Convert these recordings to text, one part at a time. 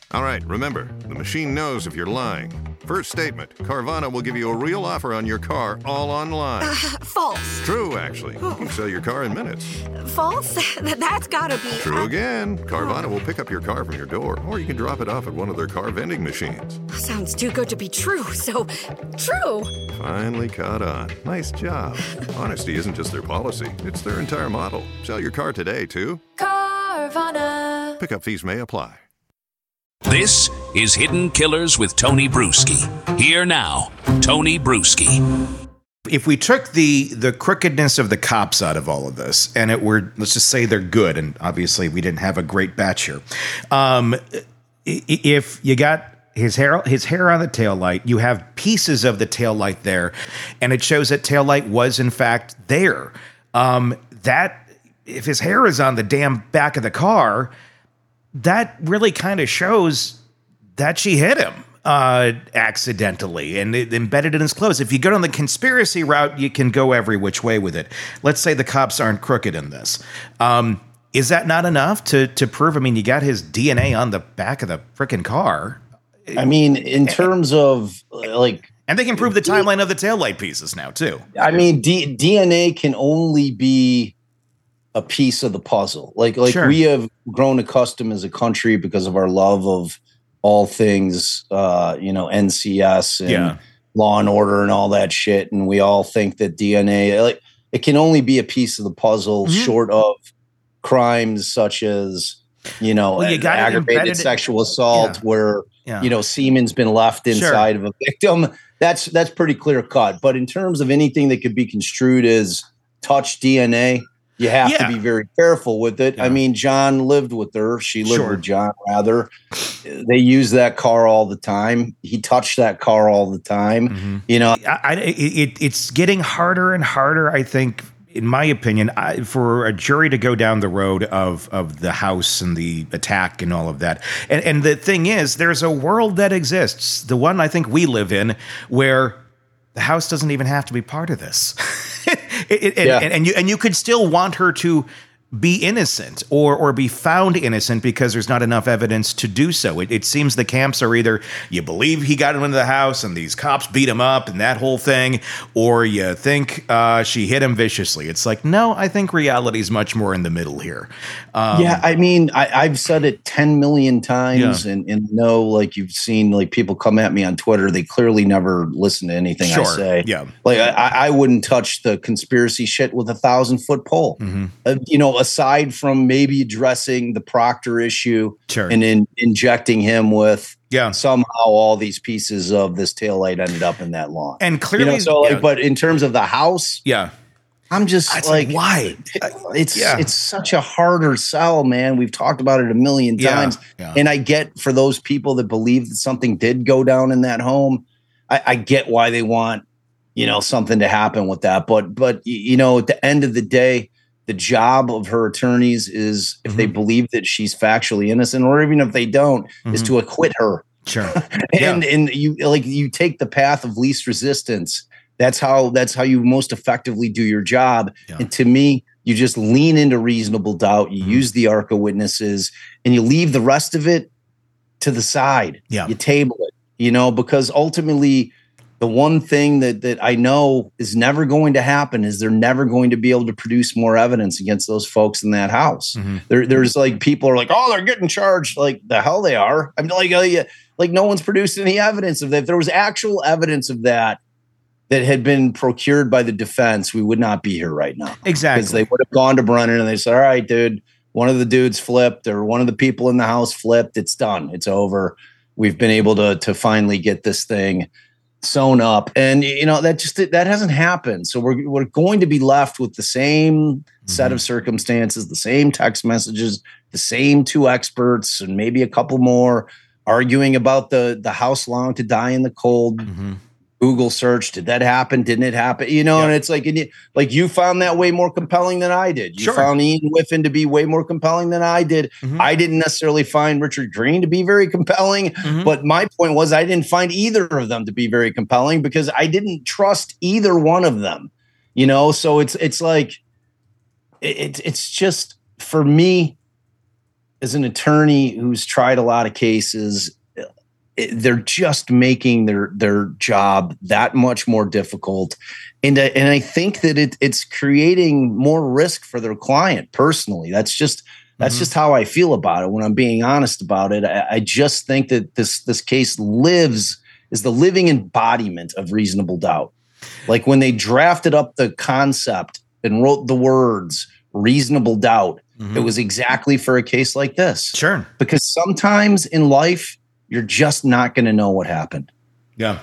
All right, remember, the machine knows if you're lying. First statement, Carvana will give you a real offer on your car all online. False. True, actually. You can sell your car in minutes. False? That's gotta be... True again. Carvana will pick up your car from your door, or you can drop it off at one of their car vending machines. Sounds too good to be true, so true. Finally caught on. Nice job. Honesty isn't just their policy, it's their entire model. Sell your car today, too. Carvana. Pickup fees may apply. This is Hidden Killers with Tony Bruschi. Here now, Tony Bruschi. If we took the crookedness of the cops out of all of this, and it were, let's just say they're good, and obviously we didn't have a great batch here. If you got his hair on the taillight, you have pieces of the taillight there, and it shows that taillight was in fact there. That if his hair is on the damn back of the car, that really kind of shows that she hit him accidentally and it embedded in his clothes. If you go down the conspiracy route, you can go every which way with it. Let's say the cops aren't crooked in this. Is that not enough to prove? I mean, you got his DNA on the back of the freaking car. I mean, in terms of like... And they can prove the timeline of the taillight pieces now, too. I mean, DNA can only be a piece of the puzzle. Like sure. We have grown accustomed as a country because of our love of all things, NCS and Law and Order and all that shit. And we all think that DNA, like, it can only be a piece of the puzzle short of crimes such as, aggravated sexual assault where, semen's been left inside of a victim. That's pretty clear cut. But in terms of anything that could be construed as touch DNA, you have to be very careful with it. Yeah. I mean, John lived with her. She lived with John, rather. They use that car all the time. He touched that car all the time. Mm-hmm. It's getting harder and harder, I think, in my opinion, for a jury to go down the road of the house and the attack and all of that. And the thing is, there's a world that exists, the one I think we live in, where the house doesn't even have to be part of this. And you could still want her to be innocent or be found innocent because there's not enough evidence to do so. It seems the camps are either you believe he got into the house and these cops beat him up and that whole thing, or you think she hit him viciously. It's like, no, I think reality is much more in the middle here. I mean, I've said it 10 million times and know, like, you've seen, like, people come at me on Twitter. They clearly never listen to anything I say. Yeah. Like, I wouldn't touch the conspiracy shit with a 1,000-foot pole. Mm-hmm. Aside from maybe addressing the Proctor issue and injecting him with somehow all these pieces of this taillight ended up in that lawn. And clearly, but in terms of the house, I'm just like, why? It's such a harder sell, man. We've talked about it a million times. And I get, for those people that believe that something did go down in that home, I get why they want, something to happen with that. But at the end of the day, the job of her attorneys is, if they believe that she's factually innocent, or even if they don't, is to acquit her. Sure. and you take the path of least resistance. That's how you most effectively do your job. Yeah. And to me, you just lean into reasonable doubt. You use the arc of witnesses, and you leave the rest of it to the side. Yeah. You table it, because ultimately, the one thing that I know is never going to happen is they're never going to be able to produce more evidence against those folks in that house. Mm-hmm. There's like, people are like, oh, they're getting charged. Like, the hell they are. I mean, like no one's produced any evidence of that. If there was actual evidence of that had been procured by the defense, we would not be here right now. Exactly. Because they would have gone to Brennan and they said, all right, dude, one of the dudes flipped, or one of the people in the house flipped. It's done. It's over. We've been able to finally get this thing sewn up, and that hasn't happened. So we're going to be left with the same set of circumstances, the same text messages, the same two experts, and maybe a couple more arguing about the house long to die in the cold. Google search, did that happen? Didn't it happen? And it's like, you found that way more compelling than I did. You found Ian Whiffen to be way more compelling than I did. I didn't necessarily find Richard Green to be very compelling, but my point was, I didn't find either of them to be very compelling because I didn't trust either one of them. So it's like, it's just, for me, as an attorney who's tried a lot of cases, they're just making their job that much more difficult. And I think that it's creating more risk for their client personally. That's just how I feel about it when I'm being honest about it. I just think that this case is the living embodiment of reasonable doubt. Like when they drafted up the concept and wrote the words reasonable doubt, it was exactly for a case like this. Sure. Because sometimes in life, you're just not going to know what happened. Yeah.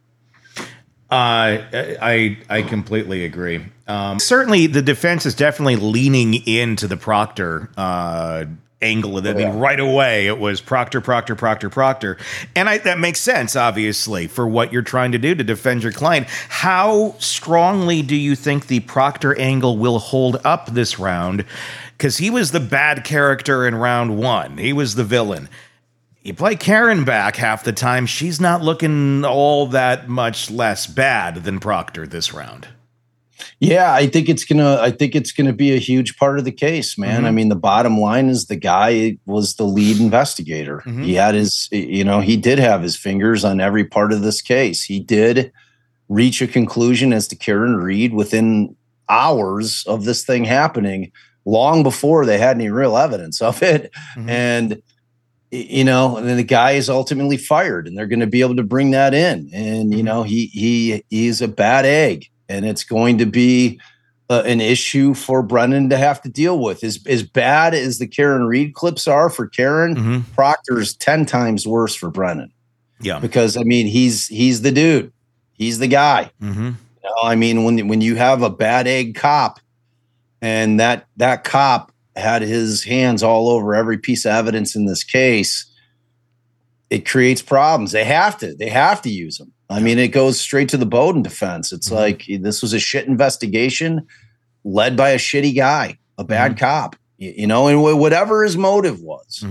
I completely agree. Certainly, the defense is definitely leaning into the Proctor angle of it. I mean, right away, it was Proctor. And that makes sense, obviously, for what you're trying to do to defend your client. How strongly do you think the Proctor angle will hold up this round? Because he was the bad character in round one. He was the villain. You play Karen back half the time, she's not looking all that much less bad than Proctor this round. Yeah, I think it's gonna be a huge part of the case, man. I mean, the bottom line is the guy was the lead investigator. He had he did have his fingers on every part of this case. He did reach a conclusion as to Karen Read within hours of this thing happening, long before they had any real evidence of it. And and then the guy is ultimately fired, and they're going to be able to bring that in. And he's a bad egg, and it's going to be an issue for Brennan to have to deal with. As bad as the Karen Read clips are for Karen, Proctor's 10 times worse for Brennan. Yeah, because I mean he's the dude, he's the guy. I mean when you have a bad egg cop, and that cop had his hands all over every piece of evidence in this case, it creates problems. They have to use them. I mean, it goes straight to the Bowden defense. It's like, this was a shit investigation led by a shitty guy, a bad cop, and whatever his motive was,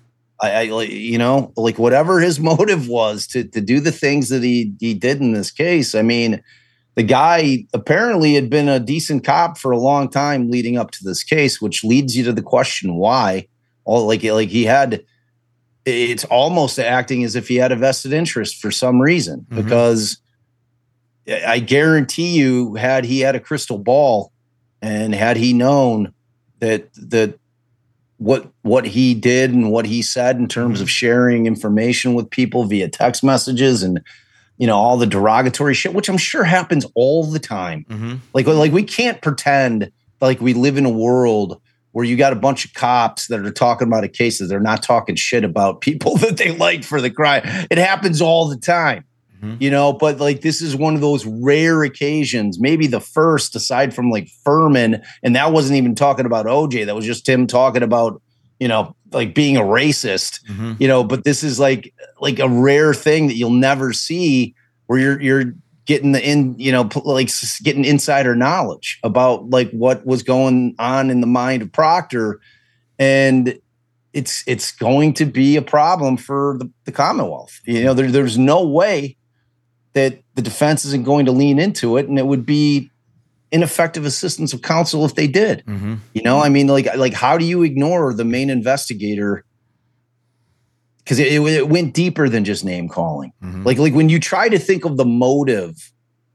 whatever his motive was to do the things that he did in this case. I mean, the guy apparently had been a decent cop for a long time leading up to this case, which leads you to the question why. It's almost acting as if he had a vested interest for some reason, because I guarantee you, had he had a crystal ball and had he known that what he did and what he said in terms of sharing information with people via text messages and all the derogatory shit, which I'm sure happens all the time. Like we can't pretend like we live in a world where you got a bunch of cops that are talking about a case that they're not talking shit about people that they liked for the crime. It happens all the time, but like, this is one of those rare occasions, maybe the first aside from like Furman. And that wasn't even talking about OJ. That was just him talking about, like being a racist, but this is like a rare thing that you'll never see, where you're getting getting insider knowledge about like what was going on in the mind of Proctor. And it's going to be a problem for the Commonwealth. There's no way that the defense isn't going to lean into it, and it would be ineffective assistance of counsel if they did. I mean, like how do you ignore the main investigator? Because it went deeper than just name calling. Like when you try to think of the motive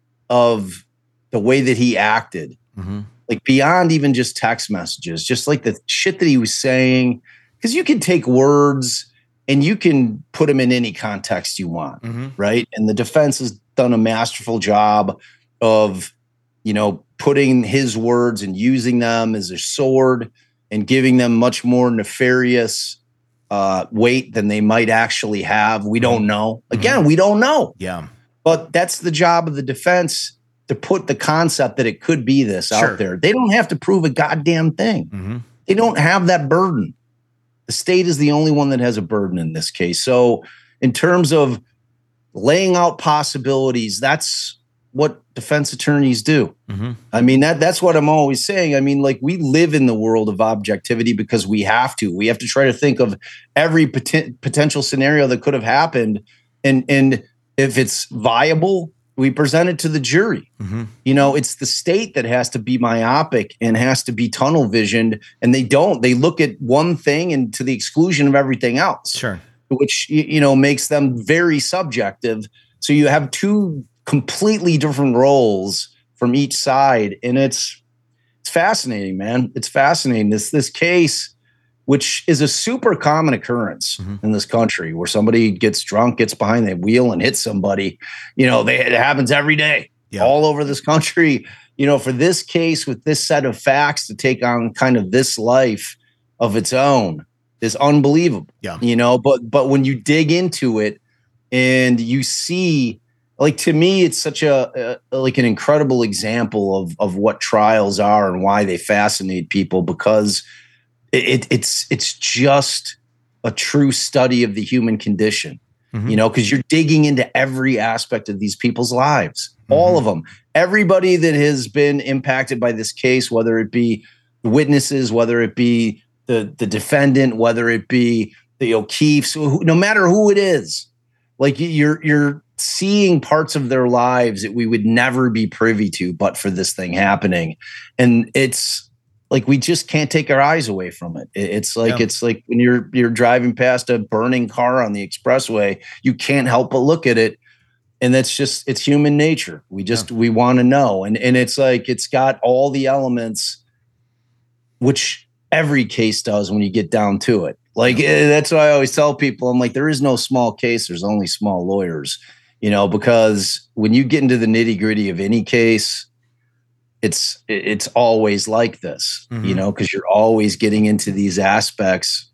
of the way that he acted, like beyond even just text messages, just like the shit that he was saying, because you can take words and you can put them in any context you want, right? And the defense has done a masterful job of putting his words and using them as a sword and giving them much more nefarious weight than they might actually have. We don't know. Again, we don't know. Yeah. But that's the job of the defense, to put the concept that it could be this out there. They don't have to prove a goddamn thing. They don't have that burden. The state is the only one that has a burden in this case. So in terms of laying out possibilities, that's what defense attorneys do. I mean, that's what I'm always saying. I mean, like, we live in the world of objectivity because we have to. We have to try to think of every potential scenario that could have happened. And if it's viable, we present it to the jury. Mm-hmm. You know, it's the state that has to be myopic and has to be tunnel visioned, and they don't. They look at one thing and to the exclusion of everything else. Sure. Which, you know, makes them very subjective. So you have two completely different roles from each side, and it's fascinating, man. It's fascinating. This case, which is a super common occurrence in this country, where somebody gets drunk, gets behind the wheel and hits somebody. You know, it happens every day all over this country. You know, for this case with this set of facts to take on kind of this life of its own is unbelievable. Yeah. You know, but when you dig into it and you see, like, to me, it's such a like an incredible example of what trials are and why they fascinate people, because it's just a true study of the human condition, you know, because you're digging into every aspect of these people's lives, all of them, everybody that has been impacted by this case, whether it be the witnesses, whether it be the defendant, whether it be the O'Keefes, no matter who it is, like you're seeing parts of their lives that we would never be privy to but for this thing happening. And it's like, we just can't take our eyes away from it. It's like when you're driving past a burning car on the expressway, you can't help but look at it. And that's just, it's human nature. We want to know. And it's like, it's got all the elements, which every case does when you get down to it. Like, that's why I always tell people, I'm like, there is no small case. There's only small lawyers, you know, because when you get into the nitty gritty of any case, it's always like this, you know, because you're always getting into these aspects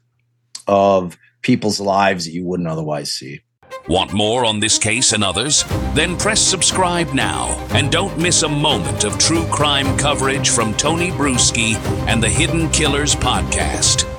of people's lives that you wouldn't otherwise see. Want more on this case and others? Then press subscribe now and don't miss a moment of true crime coverage from Tony Bruschi and the Hidden Killers podcast.